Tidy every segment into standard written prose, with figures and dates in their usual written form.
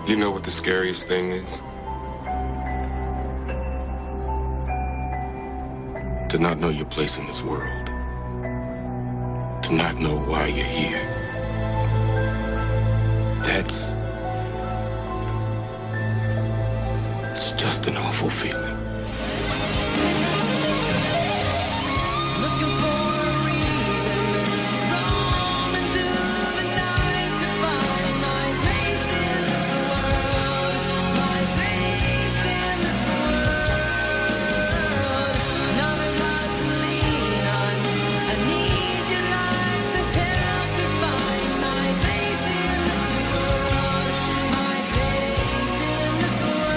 You know what the scariest thing is? To not know your place in this world. To not know why you're here. It's just an awful feeling. Looking for a reason, roaming through the night to find my place in this world, my place in this world. Nothing left to lean on. I need your light to help me find my place in this world, my place in this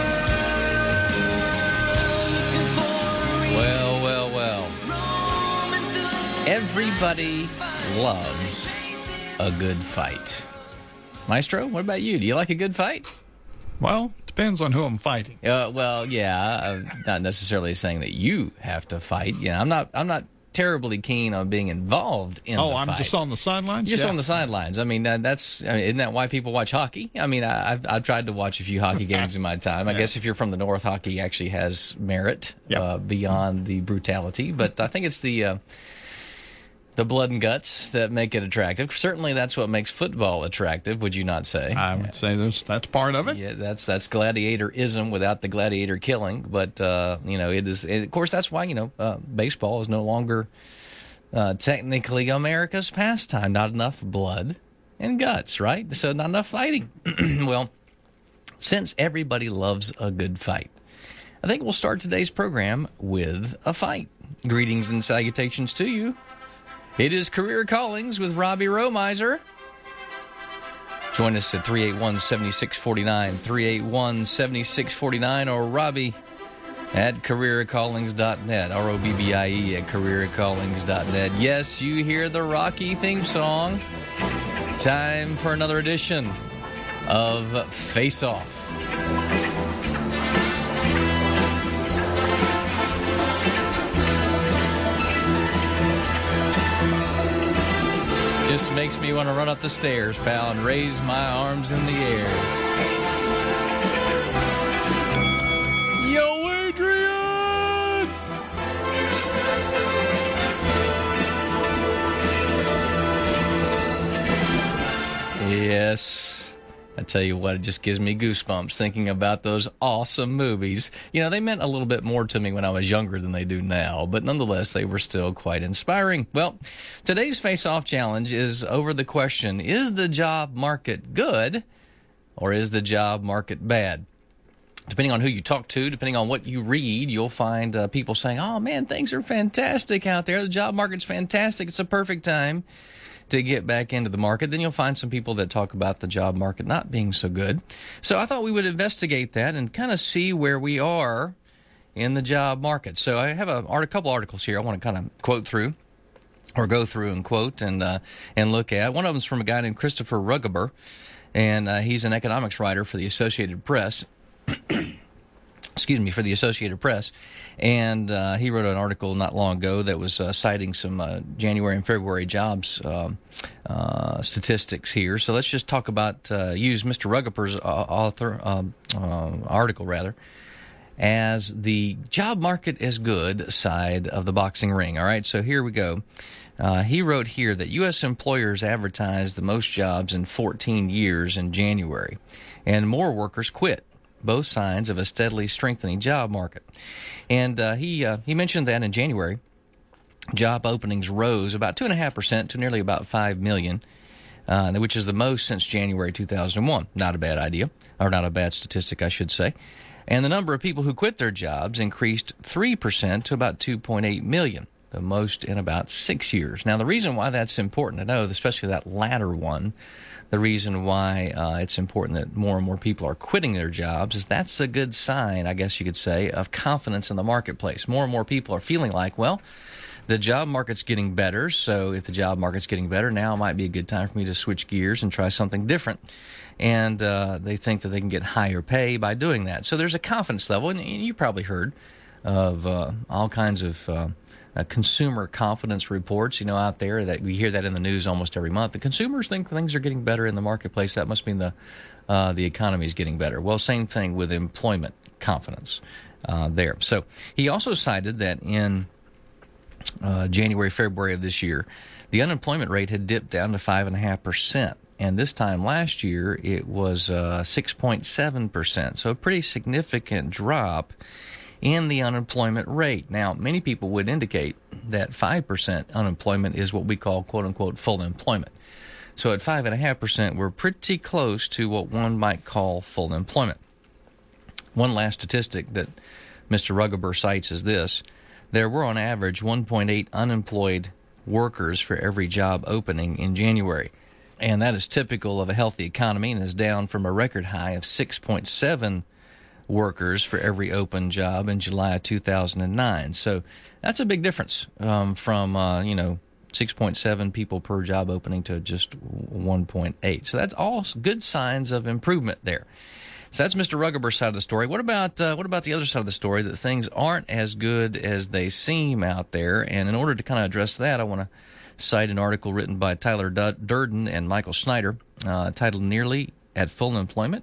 world. Looking for a reason. Well. Everybody loves a good fight. Maestro, what about you? Do you like a good fight? Well, depends on who I'm fighting. Well, yeah. I'm not necessarily saying that you have to fight. I'm not terribly keen on being involved in the fight. I'm just on the sidelines? Just Yeah. on the sidelines. I mean, isn't that why people watch hockey? I mean, I've tried to watch a few hockey games in my time. I guess if you're from the North, hockey actually has merit beyond the brutality. But I think it's the blood and guts that make it attractive. Certainly, that's what makes football attractive. Would you not say? I would say that's part of it. Yeah, that's gladiatorism without the gladiator killing. But it is. Of course, that's why baseball is no longer technically America's pastime. Not enough blood and guts, right? So not enough fighting. Well, since everybody loves a good fight, I think we'll start today's program with a fight. Greetings and salutations to you. It is Career Callings with Robbie Romiser. Join us at 381-7649, 381-7649, or Robbie at careercallings.net, ROBBIE at careercallings.net. Yes, you hear the Rocky theme song. Time for another edition of Face Off. Just makes me want to run up the stairs, pal, and raise my arms in the air. Yo, Adrian! Yes. I tell you what, it just gives me goosebumps thinking about those awesome movies. They meant a little bit more to me when I was younger than they do now, but nonetheless, they were still quite inspiring. Well, today's face-off challenge is over the question, is the job market good or is the job market bad? Depending on who you talk to, depending on what you read, you'll find people saying, oh, man, things are fantastic out there. The job market's fantastic. It's a perfect time to get back into the market. Then you'll find some people that talk about the job market not being so good. So I thought we would investigate that and kind of see where we are in the job market. So I have a couple articles here I want to kind of quote through, or go through and quote and look at. One of them is from a guy named Christopher Rugaber, and he's an economics writer for the Associated Press. Excuse me, for the Associated Press. And he wrote an article not long ago that was citing some January and February jobs statistics here. So let's just talk about, use Mr. Rugaper's article, rather, as the job market is good side of the boxing ring. All right, so here we go. He wrote here that U.S. employers advertised the most jobs in 14 years in January, and more workers quit. Both signs of a steadily strengthening job market. And he mentioned that in January, job openings rose about 2.5% to nearly about 5 million, which is the most since January 2001. Not a bad idea, or not a bad statistic, I should say. And the number of people who quit their jobs increased 3% to about 2.8 million, the most in about 6 years. Now, the reason why that's important to know, especially that latter one, the reason why it's important that more and more people are quitting their jobs is that's a good sign, I guess you could say, of confidence in the marketplace. More and more people are feeling like, well, the job market's getting better, so if the job market's getting better, now might be a good time for me to switch gears and try something different. And they think that they can get higher pay by doing that. So there's a confidence level, and you probably heard of all kinds of consumer confidence reports, out there that we hear that in the news almost every month. The consumers think things are getting better in the marketplace. That must mean the the economy is getting better. Well, same thing with employment confidence there. So he also cited that in January, February of this year, the unemployment rate had dipped down to 5.5%. And this time last year, it was 6.7%. So a pretty significant drop in the unemployment rate. Now, many people would indicate that 5% unemployment is what we call, quote-unquote, full employment. So at 5.5%, we're pretty close to what one might call full employment. One last statistic that Mr. Ruggeber cites is this. There were on average 1.8 unemployed workers for every job opening in January. And that is typical of a healthy economy and is down from a record high of 6.7 workers for every open job in July of 2009. So that's a big difference from 6.7 people per job opening to just 1.8. So that's all good signs of improvement there. So that's Mr. Ruggeber's side of the story. What about the other side of the story, that things aren't as good as they seem out there? And in order to kind of address that, I want to cite an article written by Tyler Durden and Michael Snyder titled "Nearly at Full Employment?"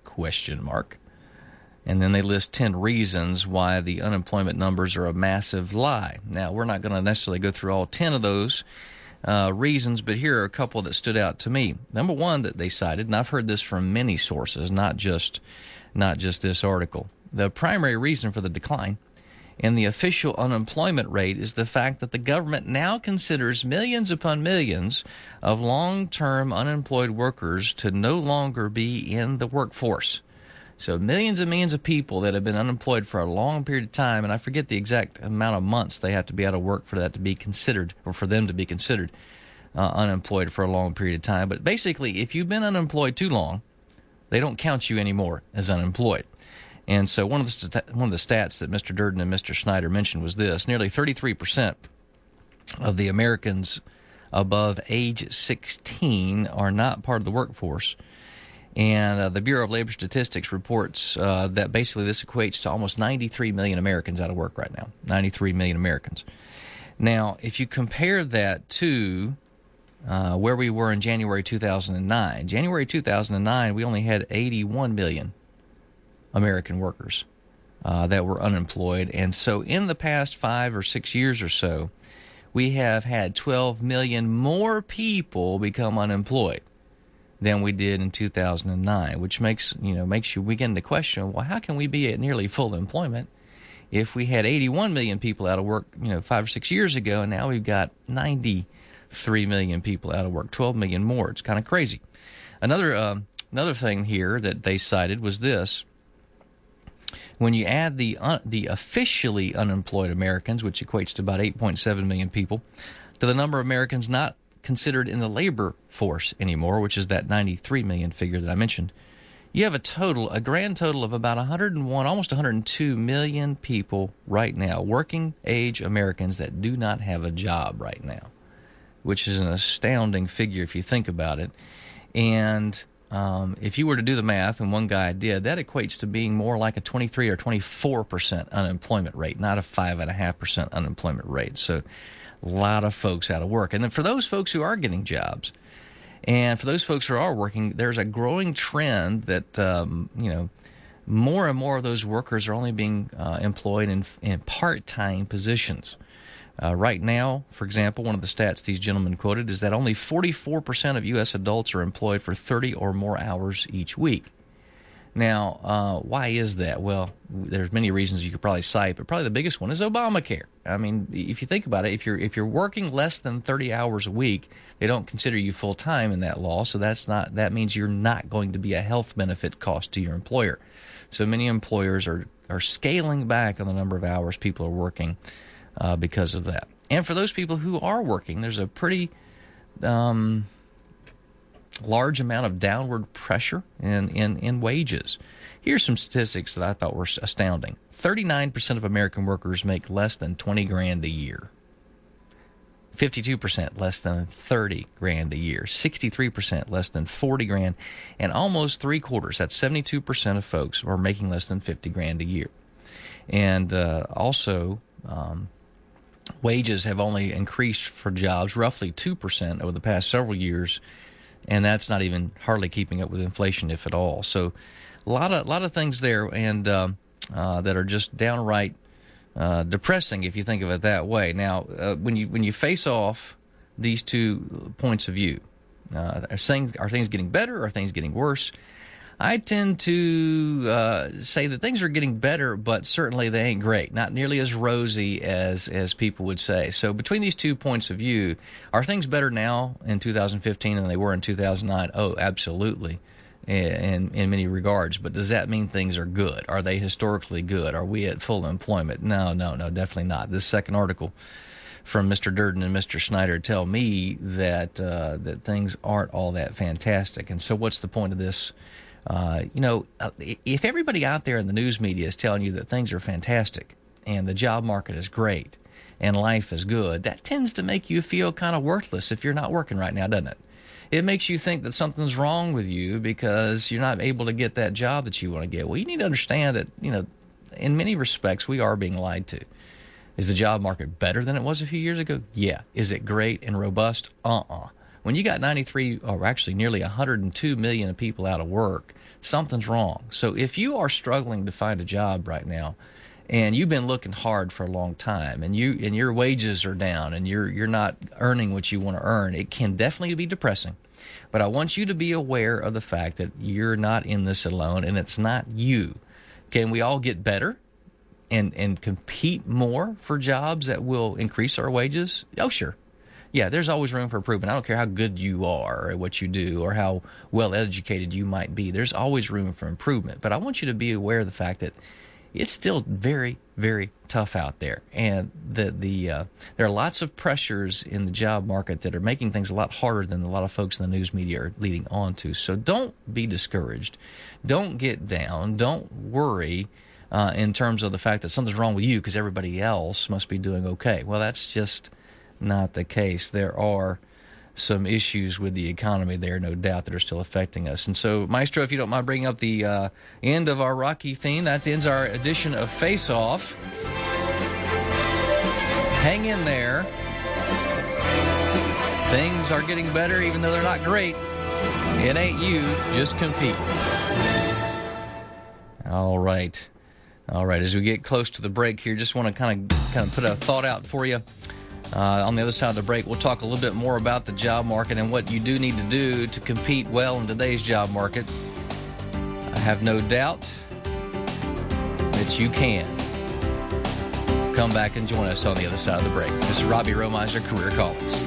And then they list 10 reasons why the unemployment numbers are a massive lie. Now, we're not going to necessarily go through all 10 of those reasons, but here are a couple that stood out to me. Number one that they cited, and I've heard this from many sources, not just this article. The primary reason for the decline in the official unemployment rate is the fact that the government now considers millions upon millions of long-term unemployed workers to no longer be in the workforce. So millions and millions of people that have been unemployed for a long period of time, and I forget the exact amount of months they have to be out of work for that to be considered, or for them to be considered unemployed for a long period of time. But basically, if you've been unemployed too long, they don't count you anymore as unemployed. And so one of the stats that Mr. Durden and Mr. Snyder mentioned was this: nearly 33% of the Americans above age 16 are not part of the workforce. And the Bureau of Labor Statistics reports that basically this equates to almost 93 million Americans out of work right now. 93 million Americans. Now, if you compare that to where we were in January 2009, January 2009, we only had 81 million American workers that were unemployed. And so in the past 5 or 6 years or so, we have had 12 million more people become unemployed than we did in 2009, which makes you begin to question, well, how can we be at nearly full employment if we had 81 million people out of work 5 or 6 years ago, and now we've got 93 million people out of work, 12 million more. It's kind of crazy. Another thing here that they cited was this: when you add the officially unemployed Americans, which equates to about 8.7 million people, to the number of Americans not considered in the labor force anymore, which is that 93 million figure that I mentioned, you have a grand total of about 101, almost 102 million people right now, working age Americans that do not have a job right now, which is an astounding figure if you think about it. And if you were to do the math, and one guy did, that equates to being more like a 23 or 24% unemployment rate, not a 5.5% unemployment rate. So a lot of folks out of work. And then for those folks who are getting jobs, and for those folks who are working, there's a growing trend that more and more of those workers are only being employed in part-time positions. Right now, for example, one of the stats these gentlemen quoted is that only 44% of U.S. adults are employed for 30 or more hours each week. Now, why is that? Well, there's many reasons you could probably cite, but probably the biggest one is Obamacare. I mean, if you think about it, if you're working less than 30 hours a week, they don't consider you full time in that law. So that means you're not going to be a health benefit cost to your employer. So many employers are scaling back on the number of hours people are working because of that. And for those people who are working, there's a pretty large amount of downward pressure in wages. Here's some statistics that I thought were astounding. 39% of American workers make less than $20,000 a year. 52% less than $30,000 a year. 63% less than $40,000, and almost 3/4, that's 72% of folks, are making less than $50,000 a year. And also, wages have only increased for jobs roughly 2% over the past several years and that's not even hardly keeping up with inflation, if at all. So a lot of things there, and that are just downright depressing if you think of it that way. Now, when you face off these 2 points of view, are things getting better, or are things getting worse? I tend to say that things are getting better, but certainly they ain't great. Not nearly as rosy as people would say. So between these 2 points of view, are things better now in 2015 than they were in 2009? Oh, absolutely, in many regards. But does that mean things are good? Are they historically good? Are we at full employment? No, definitely not. This second article from Mr. Durden and Mr. Snyder tell me that that things aren't all that fantastic. And so what's the point of this? If everybody out there in the news media is telling you that things are fantastic and the job market is great and life is good, that tends to make you feel kind of worthless if you're not working right now, doesn't it? It makes you think that something's wrong with you because you're not able to get that job that you want to get. Well, you need to understand that, in many respects, we are being lied to. Is the job market better than it was a few years ago? Yeah. Is it great and robust? When you got 93, or actually nearly 102 million people out of work, something's wrong. So if you are struggling to find a job right now, and you've been looking hard for a long time, and your wages are down, and you're not earning what you want to earn, it can definitely be depressing. But I want you to be aware of the fact that you're not in this alone, and it's not you. Can we all get better and compete more for jobs that will increase our wages? Oh, sure. Yeah, there's always room for improvement. I don't care how good you are at what you do or how well educated you might be. There's always room for improvement. But I want you to be aware of the fact that it's still very, very tough out there, and that there are lots of pressures in the job market that are making things a lot harder than a lot of folks in the news media are leading on to. So don't be discouraged. Don't get down. Don't worry in terms of the fact that something's wrong with you because everybody else must be doing okay. Well, that's just not the case. There are some issues with the economy there, no doubt, that are still affecting us. And so, Maestro, if you don't mind bringing up the end of our Rocky theme, that ends our edition of Face Off. Hang in there. Things are getting better, even though they're not great. It ain't you. Just compete. All right. As we get close to the break here, just want to kind of put a thought out for you. On the other side of the break, we'll talk a little bit more about the job market and what you do need to do to compete well in today's job market. I have no doubt that you can. Come back and join us on the other side of the break. This is Robbie Romiser, Career Callings.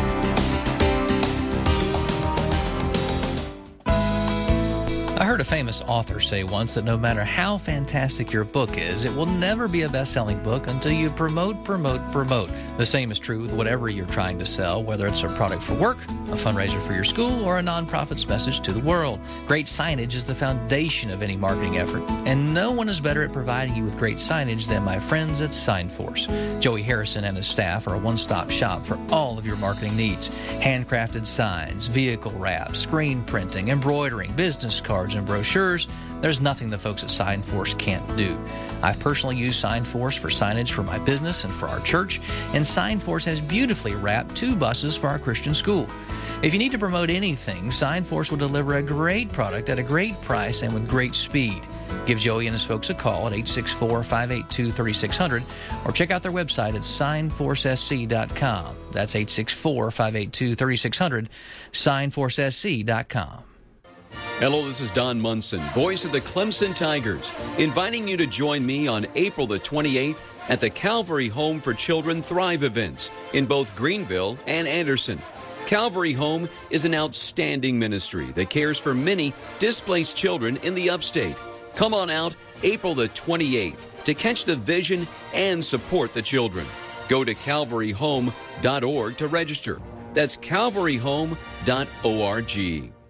I heard a famous author say once that no matter how fantastic your book is, it will never be a best-selling book until you promote. The same is true with whatever you're trying to sell, whether it's a product for work, a fundraiser for your school, or a nonprofit's message to the world. Great signage is the foundation of any marketing effort, and no one is better at providing you with great signage than my friends at SignForce. Joey Harrison and his staff are a one-stop shop for all of your marketing needs. Handcrafted signs, vehicle wrap, screen printing, embroidering, business cards, and brochures. There's nothing the folks at SignForce can't do. I've personally used SignForce for signage for my business and for our church, and SignForce has beautifully wrapped 2 buses for our Christian school. If you need to promote anything, SignForce will deliver a great product at a great price and with great speed. Give Joey and his folks a call at 864-582-3600 or check out their website at signforcesc.com. That's 864-582-3600, signforcesc.com. Hello, this is Don Munson, voice of the Clemson Tigers, inviting you to join me on April the 28th at the Calvary Home for Children Thrive events in both Greenville and Anderson. Calvary Home is an outstanding ministry that cares for many displaced children in the upstate. Come on out April the 28th to catch the vision and support the children. Go to calvaryhome.org to register. That's calvaryhome.org.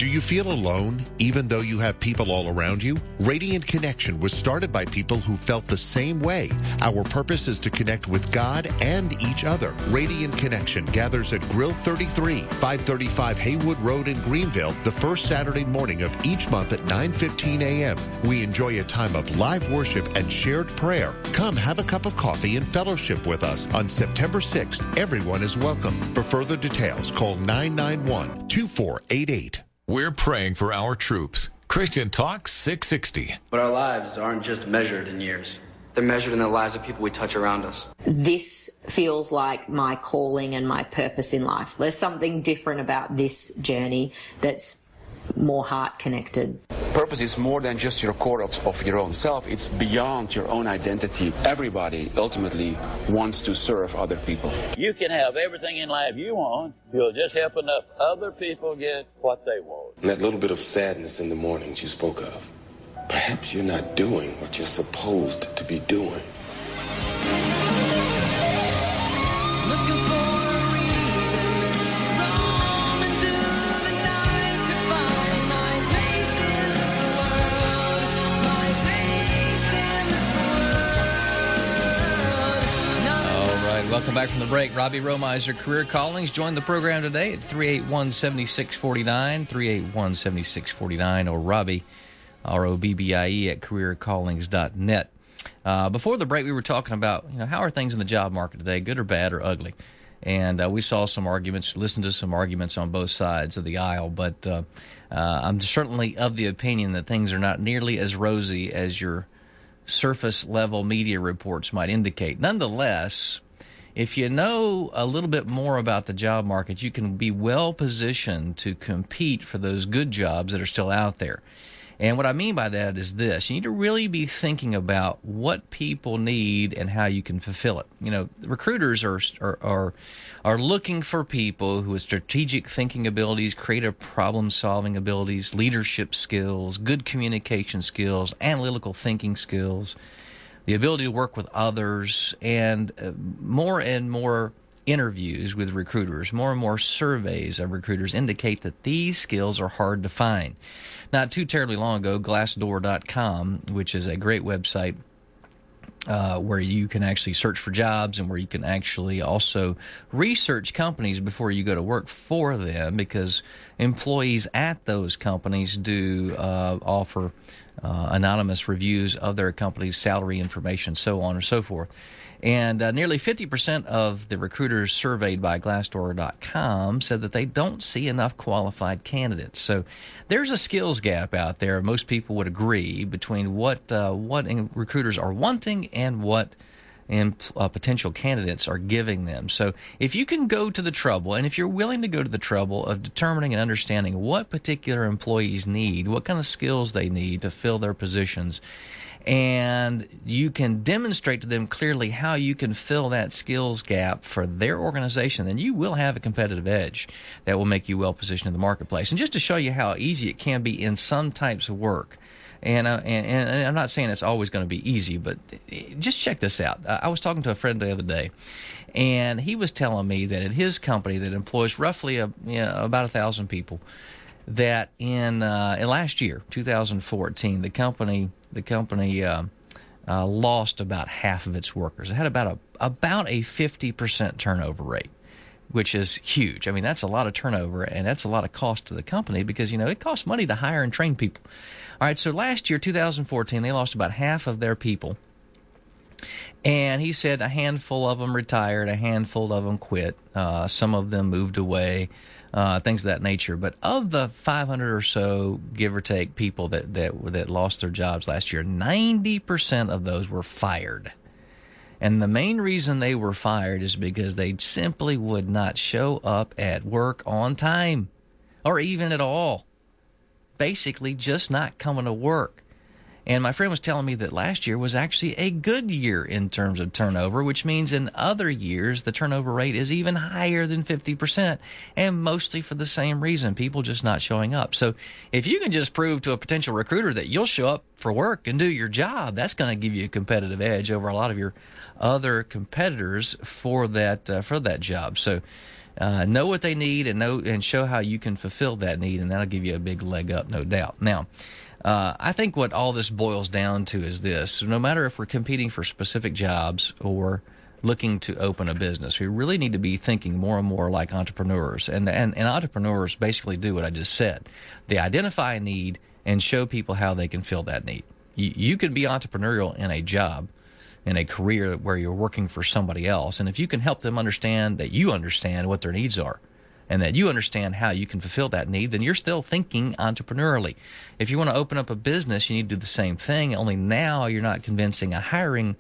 Do you feel alone even though you have people all around you? Radiant Connection was started by people who felt the same way. Our purpose is to connect with God and each other. Radiant Connection gathers at Grill 33, 535 Haywood Road in Greenville, the first Saturday morning of each month at 9:15 a.m. We enjoy a time of live worship and shared prayer. Come have a cup of coffee and fellowship with us on September 6th. Everyone is welcome. For further details, call 991-2488. We're praying for our troops. Christian Talk 660. But our lives aren't just measured in years. They're measured in the lives of people we touch around us. This feels like my calling and my purpose in life. There's something different about this journey that's more heart connected. Purpose is more than just your core of your own self. It's beyond your own identity. Everybody ultimately wants to serve other people. You can have everything in life you want. You'll just help enough other people get what they want. And that little bit of sadness in the mornings you spoke of. Perhaps you're not doing what you're supposed to be doing. Looking for a reason, roaming through the night to find my place in this world, my place in this world. All right, welcome back from the break. Robbie Romiser, Career Callings. Join the program today at 381-7649, 381-7649, or Robbie, R-O-B-B-I-E, at careercallings.net. Before the break, we were talking about, how are things in the job market today, good or bad or ugly? And we saw some arguments, listened to some arguments on both sides of the aisle, but I'm certainly of the opinion that things are not nearly as rosy as your surface-level media reports might indicate. Nonetheless, if you know a little bit more about the job market, you can be well-positioned to compete for those good jobs that are still out there. And what I mean by that is this. You need to really be thinking about what people need and how you can fulfill it. Recruiters are looking for people who have strategic thinking abilities, creative problem-solving abilities, leadership skills, good communication skills, analytical thinking skills, the ability to work with others, and more interviews with recruiters, more and more surveys of recruiters indicate that these skills are hard to find. Not too terribly long ago, Glassdoor.com, which is a great website where you can actually search for jobs and where you can actually also research companies before you go to work for them, because employees at those companies do offer anonymous reviews of their company's salary information, so on and so forth. And nearly 50% of the recruiters surveyed by Glassdoor.com said that they don't see enough qualified candidates. So there's a skills gap out there. Most people would agree between what recruiters are wanting and what potential candidates are giving them. So if you can go to the trouble, and if you're willing to go to the trouble of determining and understanding what particular employees need, what kind of skills they need to fill their positions, and you can demonstrate to them clearly how you can fill that skills gap for their organization, then you will have a competitive edge that will make you well positioned in the marketplace. And just to show you how easy it can be in some types of work, and I'm not saying it's always going to be easy, but just check this out. I was talking to a friend the other day, and he was telling me that at his company that employs roughly about 1,000 people, that in last year, 2014, the company lost about half of its workers. It had about a 50% turnover rate, which is huge. I mean, that's a lot of turnover, and that's a lot of cost to the company because, it costs money to hire and train people. All right, so last year, 2014, they lost about half of their people. And he said a handful of them retired, a handful of them quit, some of them moved away, things of that nature. But of the 500 or so, give or take, people that lost their jobs last year, 90% of those were fired. And the main reason they were fired is because they simply would not show up at work on time or even at all. Basically just not coming to work. And my friend was telling me that last year was actually a good year in terms of turnover, which means in other years the turnover rate is even higher than 50%, and mostly for the same reason, people just not showing up. So if you can just prove to a potential recruiter that you'll show up for work and do your job, that's going to give you a competitive edge over a lot of your other competitors for that job. So Know what they need and show how you can fulfill that need, and that'll give you a big leg up, no doubt. Now, I think what all this boils down to is this. No matter if we're competing for specific jobs or looking to open a business, we really need to be thinking more and more like entrepreneurs. And entrepreneurs basically do what I just said. They identify a need and show people how they can fill that need. You can be entrepreneurial in a job, in a career where you're working for somebody else. And if you can help them understand that you understand what their needs are and that you understand how you can fulfill that need, then you're still thinking entrepreneurially. If you want to open up a business, you need to do the same thing, only now you're not convincing a hiring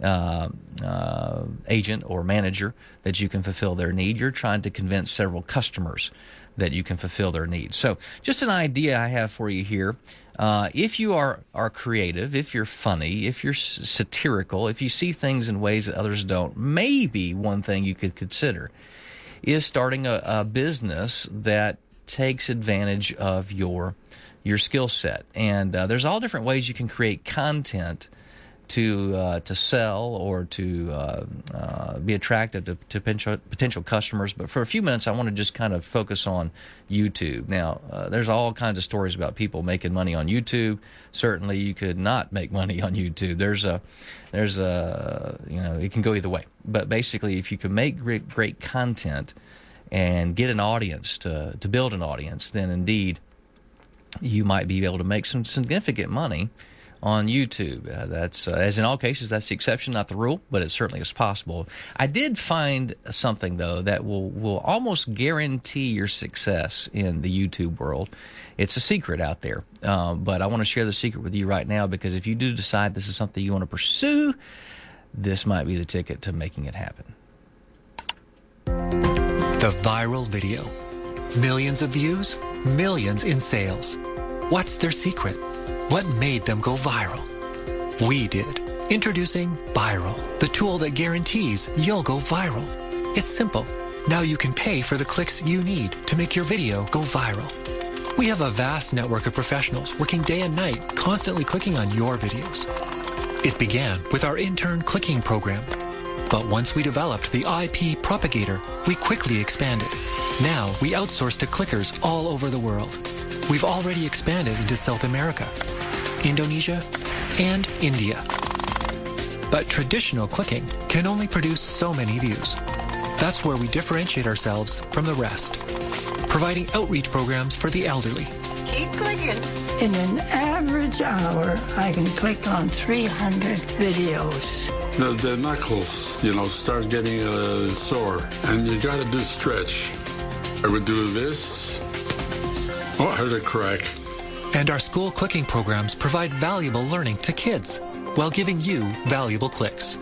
agent or manager that you can fulfill their need. You're trying to convince several customers that you can fulfill their needs. So just an idea I have for you here. If you are creative, if you're funny, if you're satirical, if you see things in ways that others don't, maybe one thing you could consider is starting a business that takes advantage of your skill set. And there's all different ways you can create content to sell or to be attractive to potential customers. But for a few minutes, I want to just kind of focus on YouTube. Now, there's all kinds of stories about people making money on YouTube. Certainly, you could not make money on YouTube. There's a it can go either way. But basically, if you can make great content and get an audience to build an audience, then indeed you might be able to make some significant money on YouTube. That's as in all cases, that's the exception, not the rule, but it certainly is possible. I did find something, though, that will almost guarantee your success in the YouTube world. It's a secret out there, but I want to share the secret with you right now, because if you do decide this is something you want to pursue, this might be the ticket to making it happen. The viral video. Millions of views, millions in sales. What's their secret? What made them go viral? We did. Introducing Viral, the tool that guarantees you'll go viral. It's simple. Now you can pay for the clicks you need to make your video go viral. We have a vast network of professionals working day and night, constantly clicking on your videos. It began with our intern clicking program. But once we developed the IP propagator, we quickly expanded. Now we outsource to clickers all over the world. We've already expanded into South America, Indonesia, and India. But traditional clicking can only produce so many views. That's where we differentiate ourselves from the rest, providing outreach programs for the elderly. Keep clicking. In an average hour, I can click on 300 videos. The knuckles, start getting sore, and you got to do stretch. I would do this. Oh, I heard a crack. And our school clicking programs provide valuable learning to kids while giving you valuable clicks.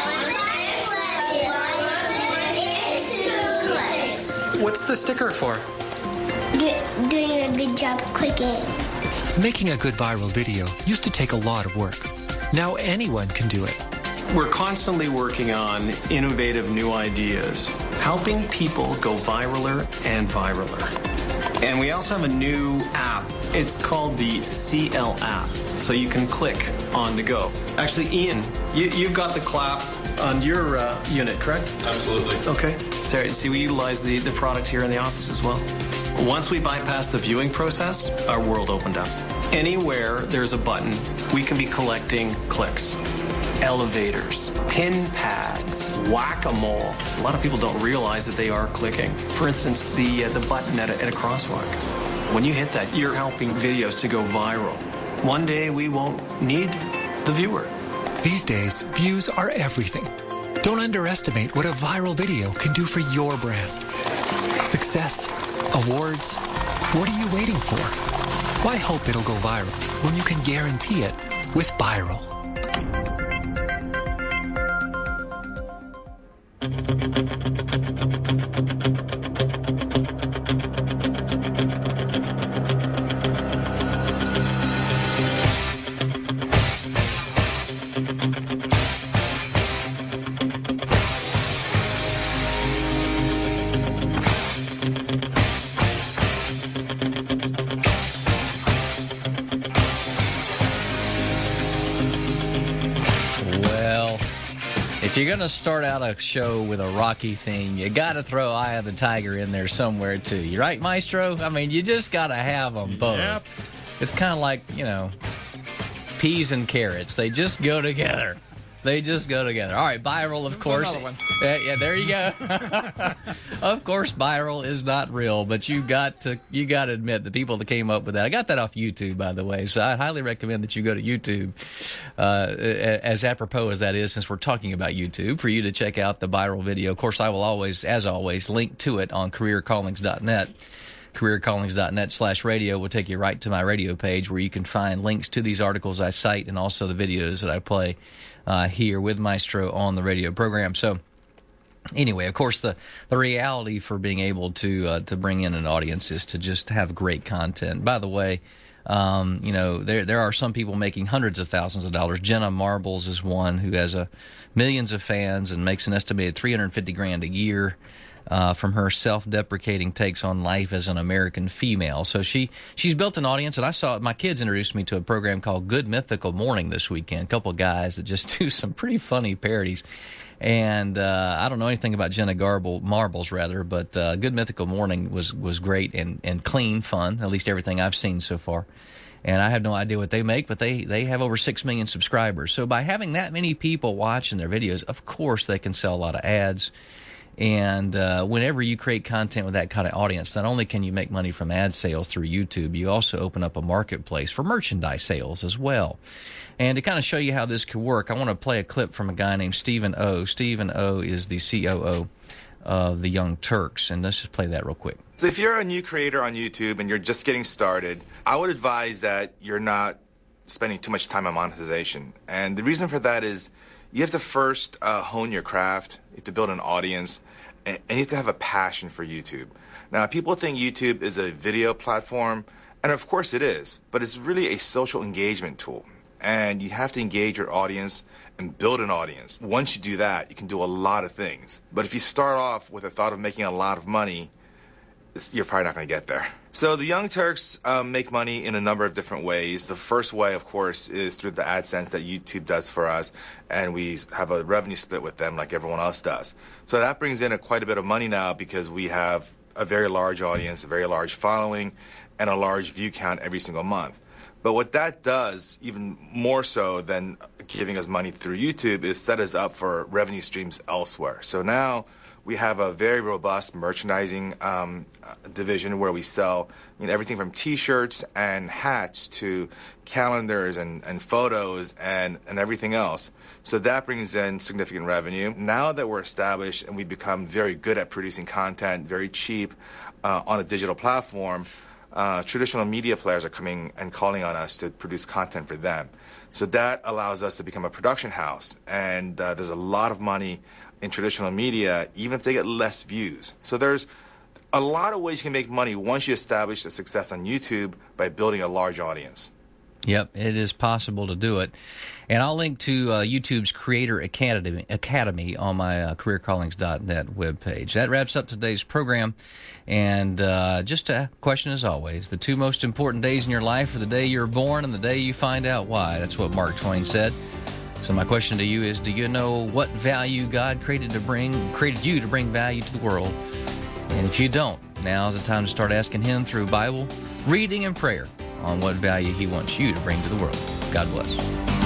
What's the sticker for? Doing a good job clicking. Making a good viral video used to take a lot of work. Now anyone can do it. We're constantly working on innovative new ideas, helping people go viraler and viraler. And we also have a new app. It's called the CL app, so you can click on the go. Actually, Ian, you've got the clap on your unit, correct? Absolutely. Okay. Sorry, see, we utilize the product here in the office as well. Once we bypassed the viewing process, our world opened up. Anywhere there's a button, we can be collecting clicks. Elevators, pin pads, whack-a-mole. A lot of people don't realize that they are clicking. For instance, the button at a crosswalk. When you hit that, you're helping videos to go viral. One day we won't need the viewer. These days, views are everything. Don't underestimate what a viral video can do for your brand. Success, awards, what are you waiting for? Why hope it'll go viral when you can guarantee it with Viral? If you're going to start out a show with a Rocky theme, you got to throw Eye of the Tiger in there somewhere, too. You right, Maestro? I mean, you just got to have them both. Yep. It's kind of like, peas and carrots. They just go together. They just go together. All right, Viral, of course. Another one. Yeah, there you go. Of course, Viral is not real, but you got to admit the people that came up with that. I got that off YouTube, by the way, so I highly recommend that you go to YouTube, as apropos as that is, since we're talking about YouTube, for you to check out the Viral video. Of course, I will always, as always, link to it on careercallings.net. careercallings.net/radio will take you right to my radio page where you can find links to these articles I cite and also the videos that I play here with Maestro on the radio program. So anyway, of course, the reality for being able to bring in an audience is to just have great content. By the way, there are some people making hundreds of thousands of dollars. Jenna Marbles is one who has millions of fans and makes an estimated $350,000 a year from her self-deprecating takes on life as an American female. So she's built an audience, and I saw my kids introduced me to a program called Good Mythical Morning this weekend. A couple of guys that just do some pretty funny parodies. And I don't know anything about Jenna Marbles, but Good Mythical Morning was great and clean, fun, at least everything I've seen so far. And I have no idea what they make, but they have over 6 million subscribers. So by having that many people watching their videos, of course they can sell a lot of ads. And whenever you create content with that kind of audience, not only can you make money from ad sales through YouTube, you also open up a marketplace for merchandise sales as well. And to kind of show you how this could work, I want to play a clip from a guy named Stephen O. Stephen O is the COO of the Young Turks. And let's just play that real quick. So if you're a new creator on YouTube and you're just getting started, I would advise that you're not spending too much time on monetization. And the reason for that is you have to first hone your craft, you have to build an audience, and you have to have a passion for YouTube. Now, people think YouTube is a video platform, and of course it is, but it's really a social engagement tool. And you have to engage your audience and build an audience. Once you do that, you can do a lot of things. But if you start off with the thought of making a lot of money, you're probably not going to get there. So the Young Turks make money in a number of different ways. The first way, of course, is through the AdSense that YouTube does for us, and we have a revenue split with them like everyone else does. So that brings in quite a bit of money now because we have a very large audience, a very large following, and a large view count every single month. But what that does, even more so than giving us money through YouTube, is set us up for revenue streams elsewhere. So now we have a very robust merchandising division where we sell everything from T-shirts and hats to calendars and photos and everything else. So that brings in significant revenue. Now that we're established and we've become very good at producing content, very cheap on a digital platform, traditional media players are coming and calling on us to produce content for them. So that allows us to become a production house. And there's a lot of money in traditional media, even if they get less views. So there's a lot of ways you can make money once you establish a success on YouTube by building a large audience. Yep, it is possible to do it. And I'll link to YouTube's Creator Academy on my careercallings.net webpage. That wraps up today's program. And just a question as always, the two most important days in your life are the day you're born and the day you find out why. That's what Mark Twain said. So my question to you is, do you know what value God created you to bring value to the world? And if you don't, now's the time to start asking Him through Bible reading and prayer on what value He wants you to bring to the world. God bless.